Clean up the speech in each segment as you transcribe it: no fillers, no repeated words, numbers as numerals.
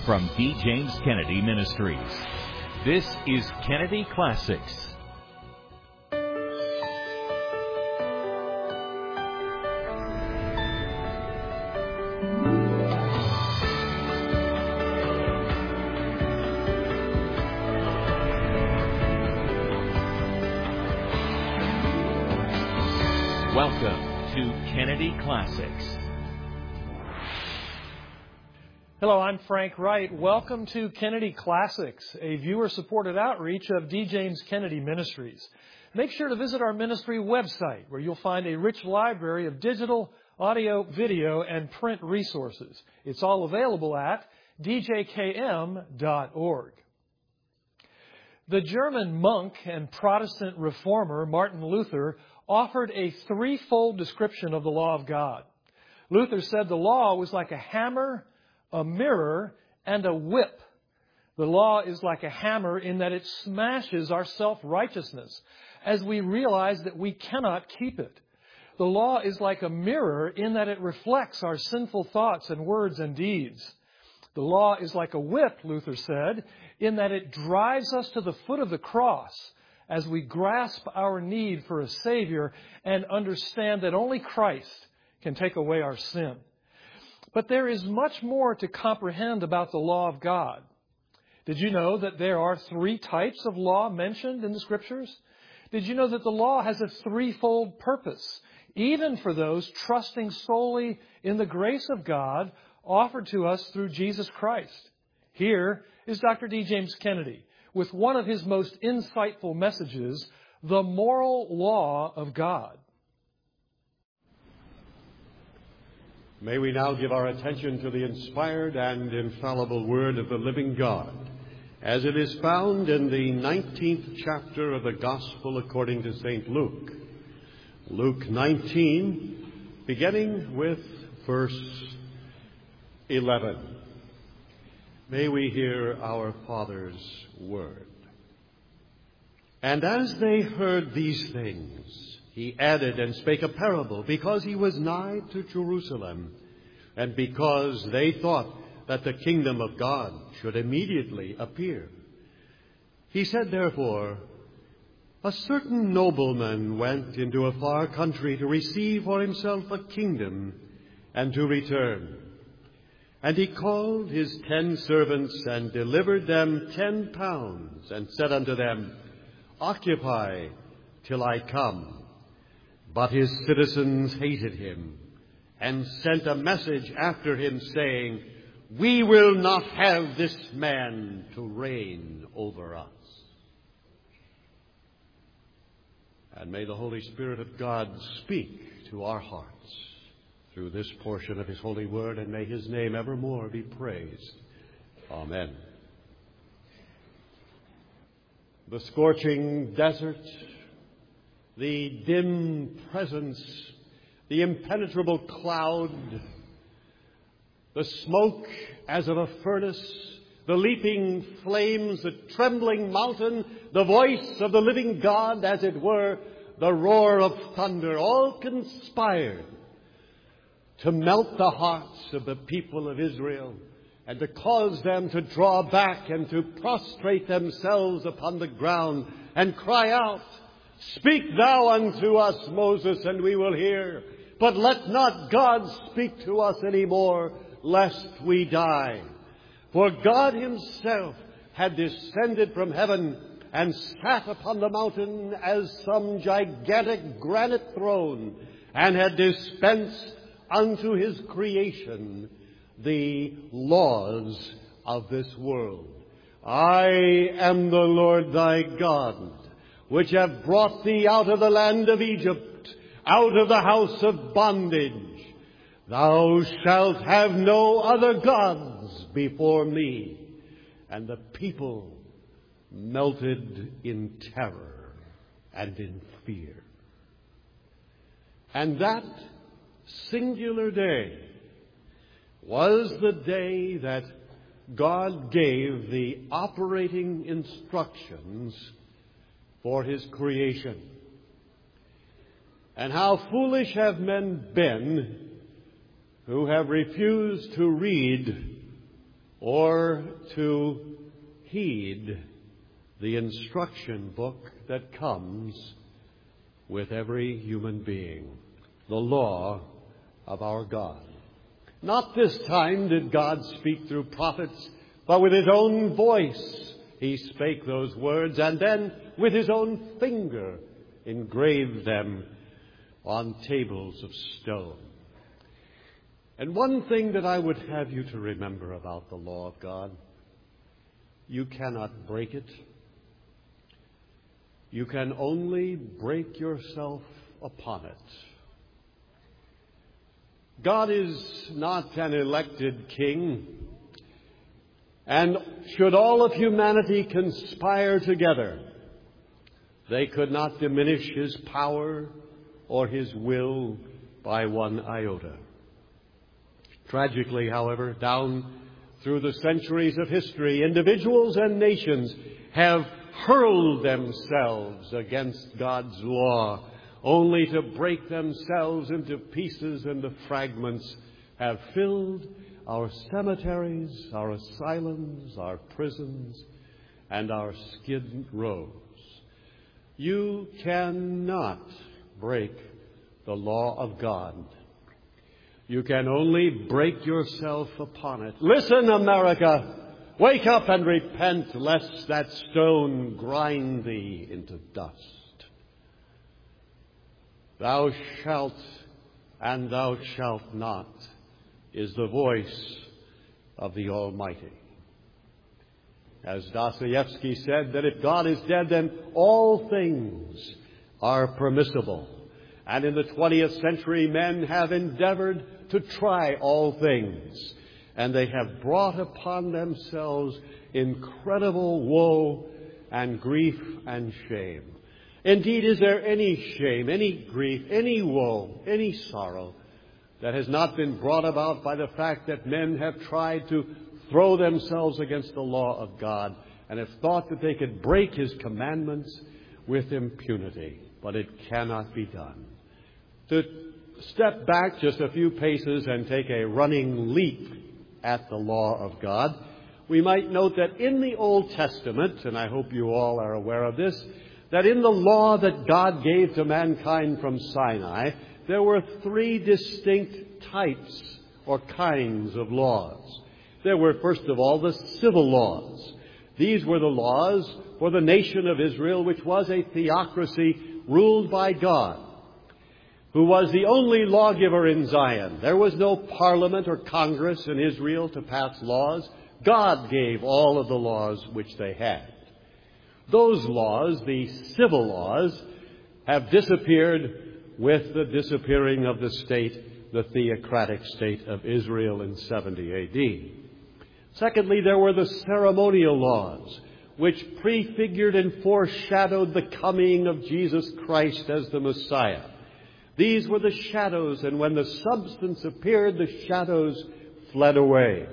from D. James Kennedy Ministries. This is Kennedy Classics. Welcome to Kennedy Classics. Hello, I'm Frank Wright. Welcome to Kennedy Classics, a viewer-supported outreach of D. James Kennedy Ministries. Make sure to visit our ministry website, where you'll find a rich library of digital, audio, video, and print resources. It's all available at djkm.org. The German monk and Protestant reformer Martin Luther offered a threefold description of the law of God. Luther said the law was like a hammer, a mirror, and a whip. The law is like a hammer in that it smashes our self-righteousness as we realize that we cannot keep it. The law is like a mirror in that it reflects our sinful thoughts and words and deeds. The law is like a whip, Luther said, in that it drives us to the foot of the cross as we grasp our need for a Savior and understand that only Christ can take away our sin. But there is much more to comprehend about the law of God. Did you know that there are three types of law mentioned in the Scriptures? Did you know that the law has a threefold purpose, even for those trusting solely in the grace of God offered to us through Jesus Christ? Here is Dr. D. James Kennedy with one of his most insightful messages, The Moral Law of God. May we now give our attention to the inspired and infallible Word of the living God, as it is found in the 19th chapter of the Gospel according to St. Luke. Luke 19, beginning with verse 11. May we hear our Father's word. And as they heard these things, he added and spake a parable, because he was nigh to Jerusalem, and because they thought that the kingdom of God should immediately appear. He said, therefore, a certain nobleman went into a far country to receive for himself a kingdom and to return. And he called his 10 servants and delivered them 10 pounds and said unto them, Occupy till I come. But his citizens hated him and sent a message after him, saying, We will not have this man to reign over us. And may the Holy Spirit of God speak to our hearts through this portion of his holy word, and may his name evermore be praised. Amen. The scorching desert, the dim presence, the impenetrable cloud, the smoke as of a furnace, the leaping flames, the trembling mountain, the voice of the living God, as it were, the roar of thunder, all conspired to melt the hearts of the people of Israel and to cause them to draw back and to prostrate themselves upon the ground and cry out, Speak thou unto us, Moses, and we will hear. But let not God speak to us any more, lest we die. For God himself had descended from heaven and sat upon the mountain as some gigantic granite throne, and had dispensed unto his creation the laws of this world. I am the Lord thy God, which have brought thee out of the land of Egypt, out of the house of bondage. Thou shalt have no other gods before me. And the people melted in terror and in fear. And that singular day was the day that God gave the operating instructions for his creation. And how foolish have men been who have refused to read or to heed the instruction book that comes with every human being, the law of our God. Not this time did God speak through prophets, but with his own voice he spake those words, and then with his own finger engraved them on tables of stone. And one thing that I would have you to remember about the law of God: you cannot break it. You can only break yourself upon it. God is not an elected king, and should all of humanity conspire together, they could not diminish his power or his will by one iota. Tragically, however, down through the centuries of history, individuals and nations have hurled themselves against God's law, only to break themselves into pieces, and the fragments have filled our cemeteries, our asylums, our prisons, and our skid rows. You cannot break the law of God. You can only break yourself upon it. Listen, America! Wake up and repent, lest that stone grind thee into dust. Thou shalt and thou shalt not is the voice of the Almighty. As Dostoevsky said, that if God is dead, then all things are permissible. And in the 20th century, men have endeavored to try all things, and they have brought upon themselves incredible woe and grief and shame. Indeed, is there any shame, any grief, any woe, any sorrow that has not been brought about by the fact that men have tried to throw themselves against the law of God and have thought that they could break his commandments with impunity? But it cannot be done. To step back just a few paces and take a running leap at the law of God, we might note that in the Old Testament, and I hope you all are aware of this, that in the law that God gave to mankind from Sinai, there were three distinct types or kinds of laws. There were, first of all, the civil laws. These were the laws for the nation of Israel, which was a theocracy ruled by God, who was the only lawgiver in Zion. There was no parliament or Congress in Israel to pass laws. God gave all of the laws which they had. Those laws, the civil laws, have disappeared with the disappearing of the state, the theocratic state of Israel in 70 A.D. Secondly, there were the ceremonial laws, which prefigured and foreshadowed the coming of Jesus Christ as the Messiah. These were the shadows, and when the substance appeared, the shadows fled away.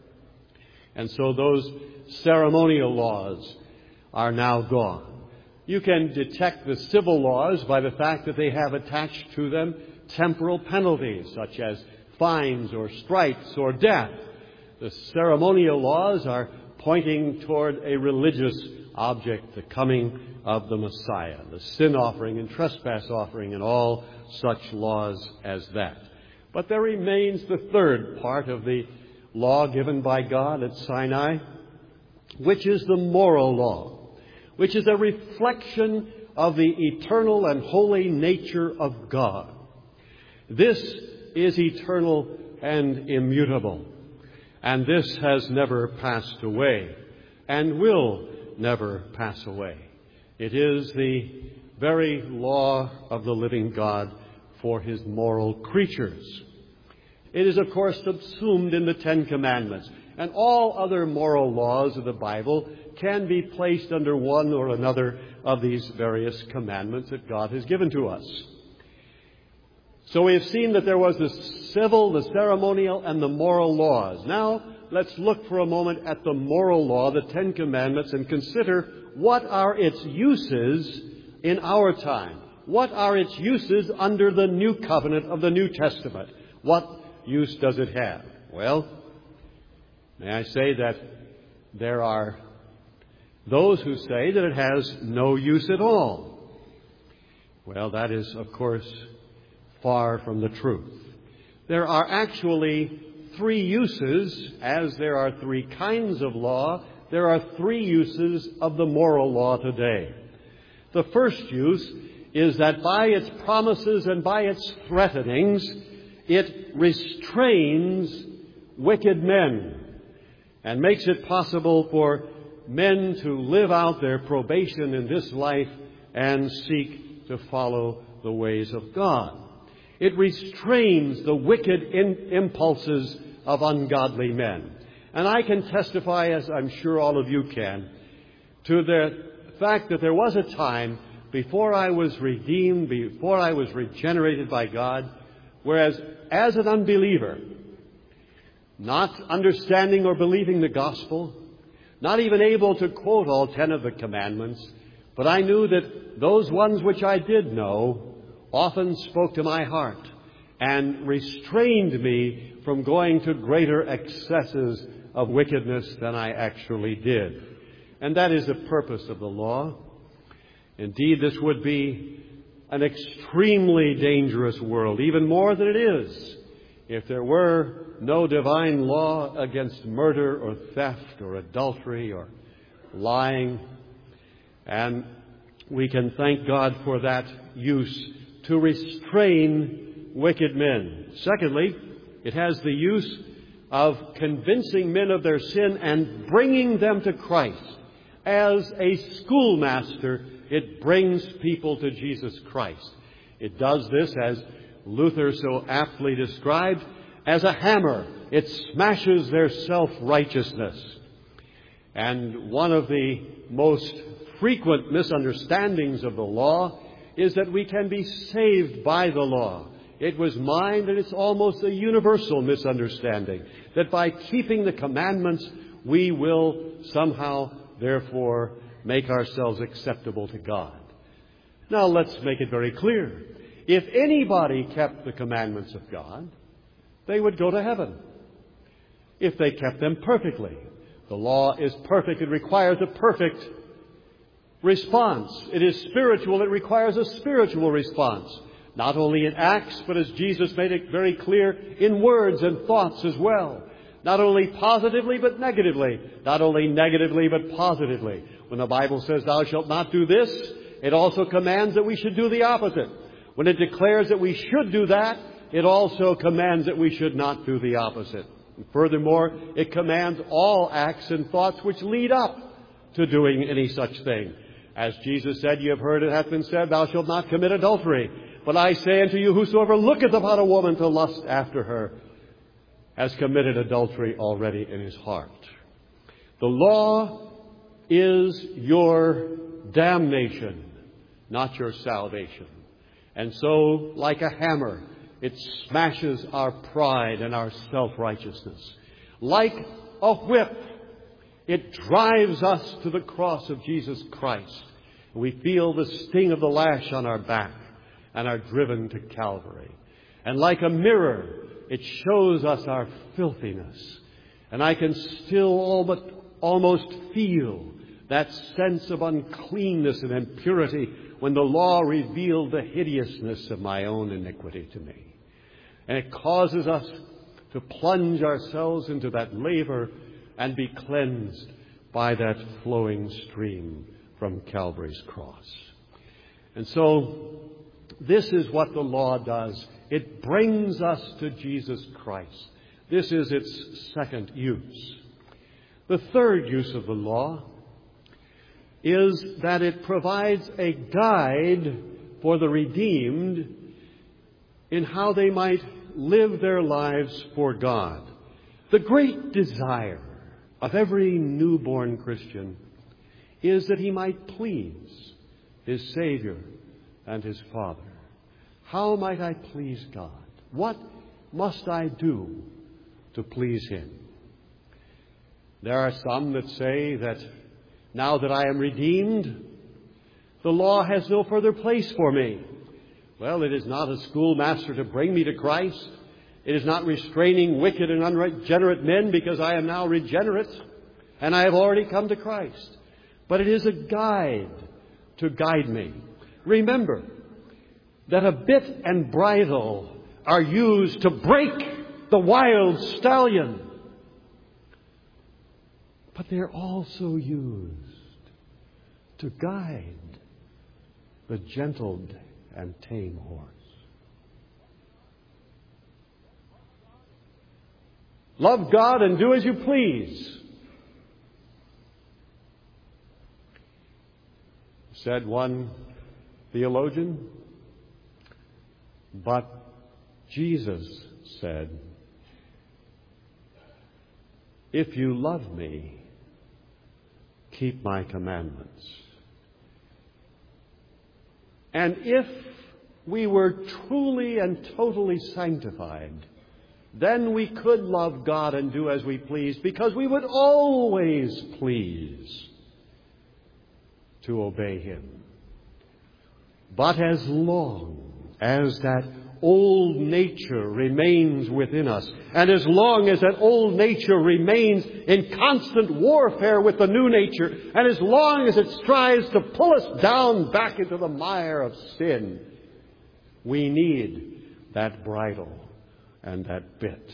And so those ceremonial laws are now gone. You can detect the civil laws by the fact that they have attached to them temporal penalties, such as fines or stripes or death. The ceremonial laws are pointing toward a religious object, the coming of the Messiah, the sin offering and trespass offering and all such laws as that. But there remains the third part of the law given by God at Sinai, which is the moral law, which is a reflection of the eternal and holy nature of God. This is eternal and immutable, and this has never passed away and will never pass away. It is the very law of the living God for his moral creatures. It is, of course, subsumed in the Ten Commandments, and all other moral laws of the Bible can be placed under one or another of these various commandments that God has given to us. So we have seen that there was the civil, the ceremonial, and the moral laws. Now, let's look for a moment at the moral law, the Ten Commandments, and consider what are its uses in our time. What are its uses under the new covenant of the New Testament? What use does it have? Well, May I say that there are those who say that it has no use at all. Well, that is, of course, far from the truth. There are actually three uses, as there are three kinds of law. There are three uses of the moral law today. The first use is that by its promises and by its threatenings, it restrains wicked men and makes it possible for men to live out their probation in this life and seek to follow the ways of God. It restrains the wicked impulses of ungodly men. And I can testify, as I'm sure all of you can, to the fact that there was a time before I was redeemed, before I was regenerated by God, whereas as an unbeliever, not understanding or believing the gospel, not even able to quote all 10 of the commandments, but I knew that those ones which I did know often spoke to my heart and restrained me from going to greater excesses of wickedness than I actually did. And that is the purpose of the law. Indeed, this would be an extremely dangerous world, even more than it is, if there were no divine law against murder or theft or adultery or lying. And we can thank God for that use to restrain wicked men. Secondly, it has the use of convincing men of their sin and bringing them to Christ. As a schoolmaster, it brings people to Jesus Christ. It does this, as Luther so aptly described, as a hammer. It smashes their self-righteousness. And one of the most frequent misunderstandings of the law is that we can be saved by the law. It was mine, and it's almost a universal misunderstanding, that by keeping the commandments, we will somehow, therefore, make ourselves acceptable to God. Now, let's make it very clear. If anybody kept the commandments of God, they would go to heaven. If they kept them perfectly. The law is perfect. It requires a perfect response. It is spiritual. It requires a spiritual response. Not only in acts, but as Jesus made it very clear, in words and thoughts as well. Not only positively, but negatively. Not only negatively, but positively. When the Bible says, "Thou shalt not do this," it also commands that we should do the opposite. When it declares that we should do that, it also commands that we should not do the opposite. And furthermore, it commands all acts and thoughts which lead up to doing any such thing. As Jesus said, "You have heard it hath been said, Thou shalt not commit adultery. But I say unto you, whosoever looketh upon a woman to lust after her has committed adultery already in his heart." The law is your damnation, not your salvation. And so, like a hammer, it smashes our pride and our self-righteousness. Like a whip, it drives us to the cross of Jesus Christ. We feel the sting of the lash on our back and are driven to Calvary. And like a mirror, it shows us our filthiness. And I can still almost feel that sense of uncleanness and impurity when the law revealed the hideousness of my own iniquity to me. And it causes us to plunge ourselves into that laver and be cleansed by that flowing stream from Calvary's cross. And so, this is what the law does. It brings us to Jesus Christ. This is its second use. The third use of the law is that it provides a guide for the redeemed in how they might live their lives for God. The great desire of every newborn Christian is that he might please his Savior and his Father. How might I please God? What must I do to please Him? There are some that say that now that I am redeemed, the law has no further place for me. Well, it is not a schoolmaster to bring me to Christ. It is not restraining wicked and unregenerate men because I am now regenerate and I have already come to Christ. But it is a guide to guide me. Remember that a bit and bridle are used to break the wild stallion. But they're also used to guide the gentle and tame horse. Love God and do as you please, said one theologian. But Jesus said, if you love me, keep my commandments. And if we were truly and totally sanctified, then we could love God and do as we please, because we would always please to obey Him. But as long as that old nature remains within us, and as long as that old nature remains in constant warfare with the new nature, and as long as it strives to pull us down back into the mire of sin, we need that bridle and that bit.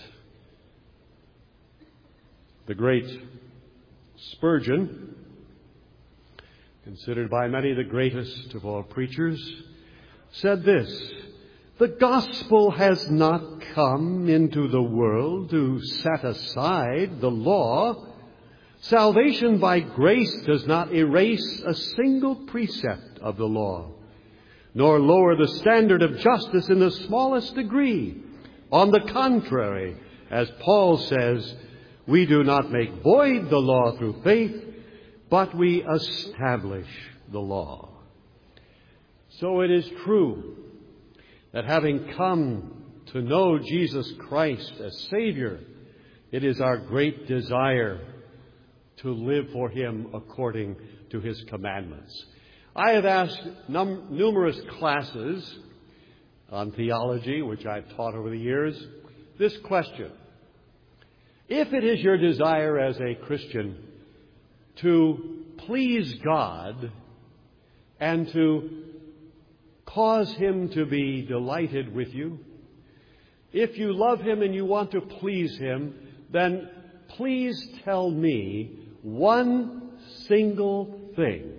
The great Spurgeon, considered by many the greatest of all preachers, said this: the gospel has not come into the world to set aside the law. Salvation by grace does not erase a single precept of the law, nor lower the standard of justice in the smallest degree. On the contrary, as Paul says, we do not make void the law through faith, but we establish the law. So it is true that having come to know Jesus Christ as Savior, it is our great desire to live for Him according to His commandments. I have asked numerous classes on theology, which I've taught over the years, this question: if it is your desire as a Christian to please God and to cause Him to be delighted with you, if you love Him and you want to please Him, then please tell me one single thing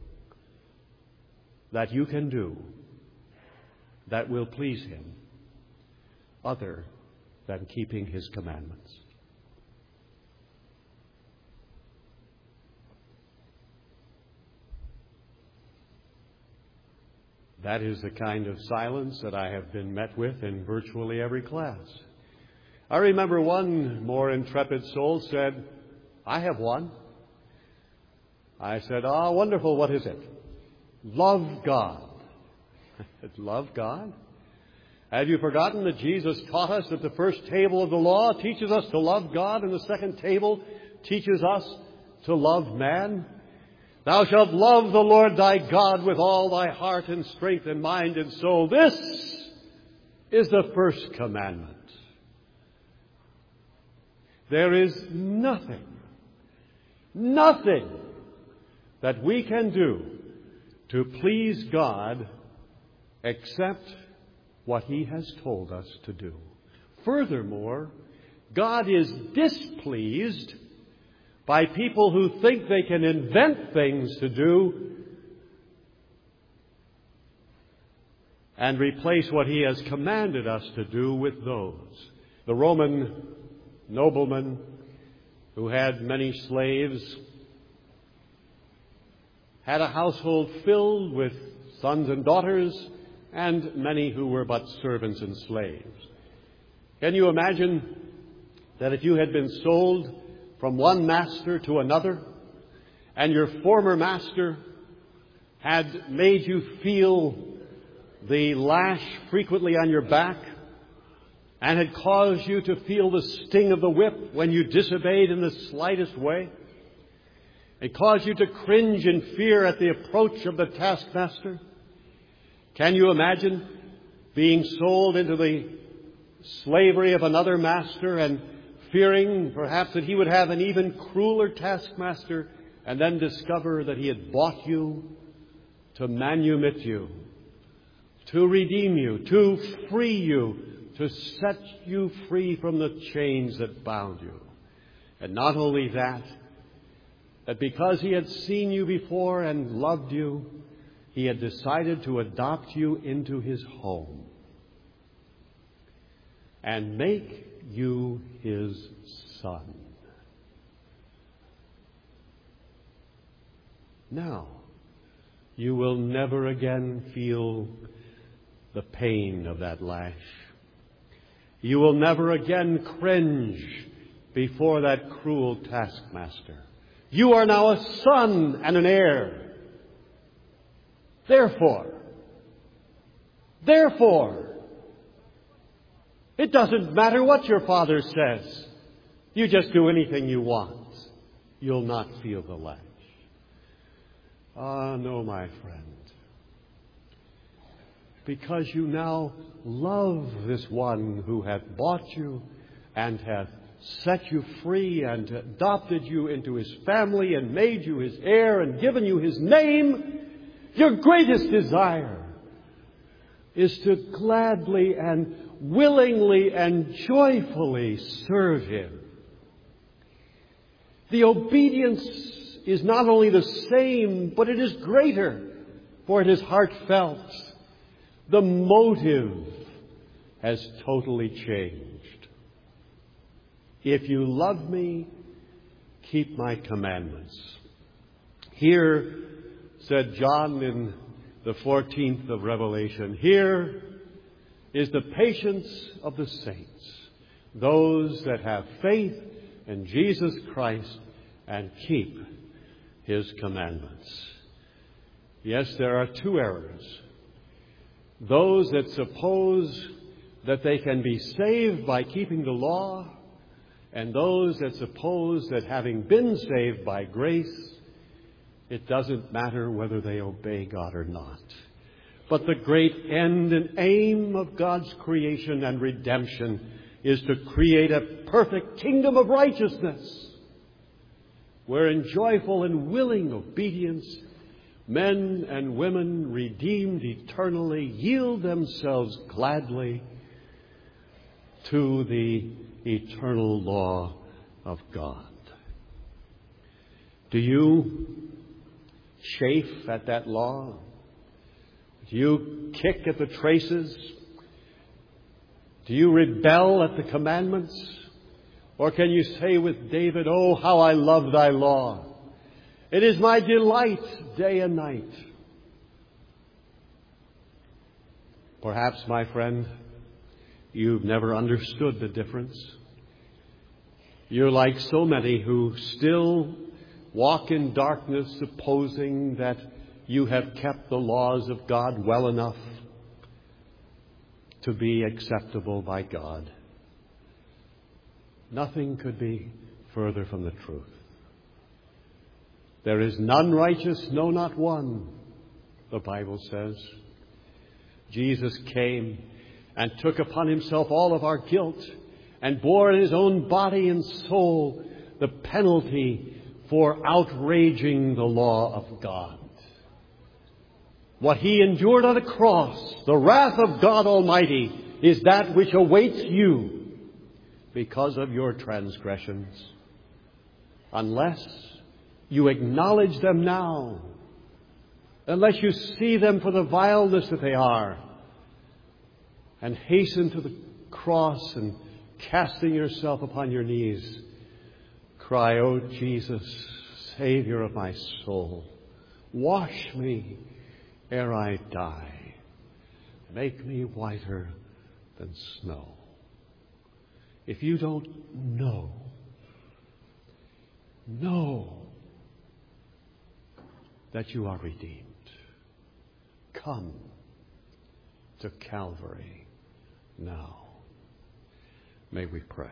that you can do that will please Him other than keeping His commandments. That is the kind of silence that I have been met with in virtually every class. I remember one more intrepid soul said, I have one. I said, wonderful, what is it? Love God. Love God? Have you forgotten that Jesus taught us that the first table of the law teaches us to love God, and the second table teaches us to love man? Thou shalt love the Lord thy God with all thy heart and strength and mind and soul. This is the first commandment. There is nothing that we can do to please God except what He has told us to do. Furthermore, God is displeased by people who think they can invent things to do and replace what He has commanded us to do with those. The Roman nobleman who had many slaves had a household filled with sons and daughters and many who were but servants and slaves. Can you imagine that if you had been sold from one master to another, and your former master had made you feel the lash frequently on your back, and had caused you to feel the sting of the whip when you disobeyed in the slightest way, and caused you to cringe in fear at the approach of the taskmaster? Can you imagine being sold into the slavery of another master and fearing perhaps that he would have an even crueler taskmaster, and then discover that he had bought you to manumit you, to redeem you, to free you, to set you free from the chains that bound you. And not only that, that because he had seen you before and loved you, he had decided to adopt you into his home and make you his son. Now, you will never again feel the pain of that lash. You will never again cringe before that cruel taskmaster. You are now a son and an heir. Therefore, it doesn't matter what your father says. You just do anything you want. You'll not feel the lash. Ah, no, my friend. Because you now love this one who hath bought you and hath set you free and adopted you into his family and made you his heir and given you his name, your greatest desire is to gladly and willingly and joyfully serve him. The obedience is not only the same, but it is greater, for it is heartfelt. The motive has totally changed. If you love me, keep my commandments. Here, said John in the 14th of Revelation, here is the patience of the saints, those that have faith in Jesus Christ and keep his commandments. Yes, there are two errors. Those that suppose that they can be saved by keeping the law, and those that suppose that having been saved by grace, it doesn't matter whether they obey God or not. But the great end and aim of God's creation and redemption is to create a perfect kingdom of righteousness, where in joyful and willing obedience, men and women redeemed eternally yield themselves gladly to the eternal law of God. Do you chafe at that law? Do you kick at the traces? Do you rebel at the commandments? Or can you say with David, "Oh, how I love thy law. It is my delight day and night." Perhaps, my friend, you've never understood the difference. You're like so many who still walk in darkness, supposing that you have kept the laws of God well enough to be acceptable by God. Nothing could be further from the truth. There is none righteous, no, not one, the Bible says. Jesus came and took upon himself all of our guilt and bore in his own body and soul the penalty for outraging the law of God. What he endured on the cross, the wrath of God Almighty, is that which awaits you because of your transgressions. Unless you acknowledge them now, unless you see them for the vileness that they are, and hasten to the cross and casting yourself upon your knees, cry, "O Jesus, Savior of my soul, wash me ere I die. Make me whiter than snow." If you don't know that you are redeemed, come to Calvary now. May we pray.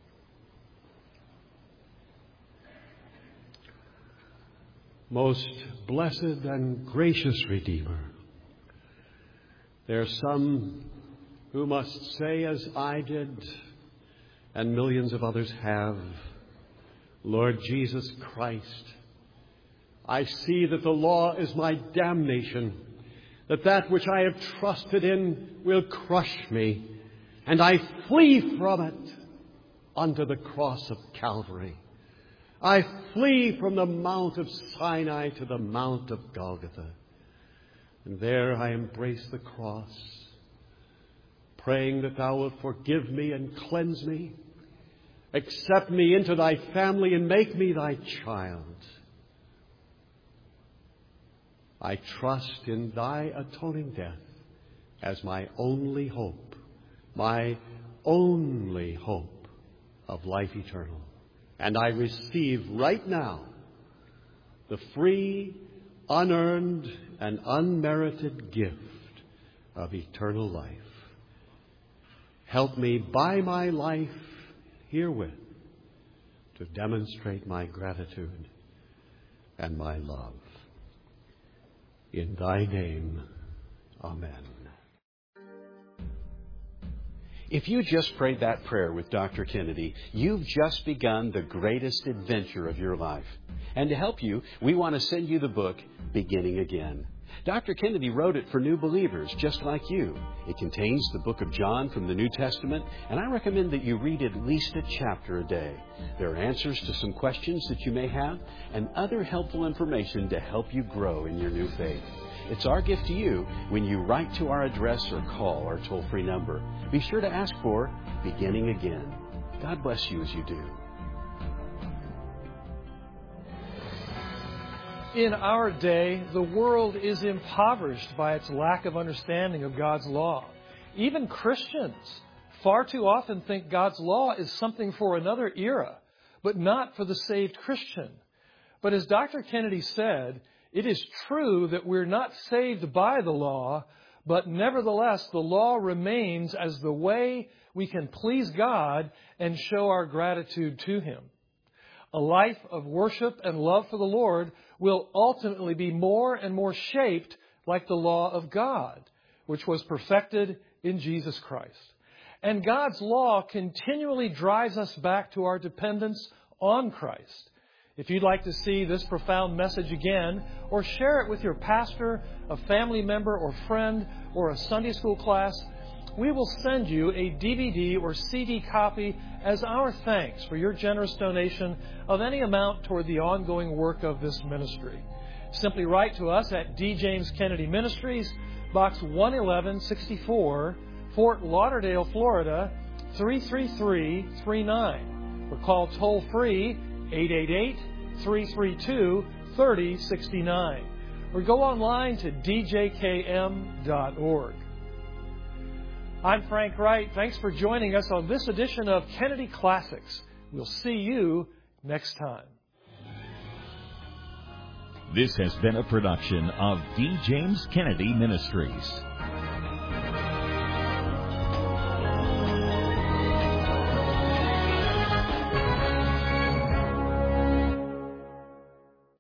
Most blessed and gracious Redeemer, there are some who must say as I did, and millions of others have, Lord Jesus Christ, I see that the law is my damnation, that which I have trusted in will crush me, and I flee from it unto the cross of Calvary. I flee from the Mount of Sinai to the Mount of Golgotha, and there I embrace the cross, praying that thou wilt forgive me and cleanse me, accept me into thy family and make me thy child. I trust in thy atoning death as my only hope of life eternal. And I receive right now the free, unearned, and unmerited gift of eternal life. Help me by my life herewith to demonstrate my gratitude and my love. In thy name, amen. If you just prayed that prayer with Dr. Kennedy, you've just begun the greatest adventure of your life. And to help you, we want to send you the book, Beginning Again. Dr. Kennedy wrote it for new believers just like you. It contains the book of John from the New Testament, and I recommend that you read at least a chapter a day. There are answers to some questions that you may have and other helpful information to help you grow in your new faith. It's our gift to you when you write to our address or call our toll-free number. Be sure to ask for Beginning Again. God bless you as you do. In our day, the world is impoverished by its lack of understanding of God's law. Even Christians far too often think God's law is something for another era, but not for the saved Christian. But as Dr. Kennedy said, it is true that we're not saved by the law, but nevertheless the law remains as the way we can please God and show our gratitude to Him. A life of worship and love for the Lord will ultimately be more and more shaped like the law of God, which was perfected in Jesus Christ. And God's law continually drives us back to our dependence on Christ. If you'd like to see this profound message again, or share it with your pastor, a family member or friend, or a Sunday school class, we will send you a DVD or CD copy as our thanks for your generous donation of any amount toward the ongoing work of this ministry. Simply write to us at D. James Kennedy Ministries, Box 11164, Fort Lauderdale, Florida, 33339. Or call toll-free 888-332-3069. Or go online to djkm.org. I'm Frank Wright. Thanks for joining us on this edition of Kennedy Classics. We'll see you next time. This has been a production of D. James Kennedy Ministries.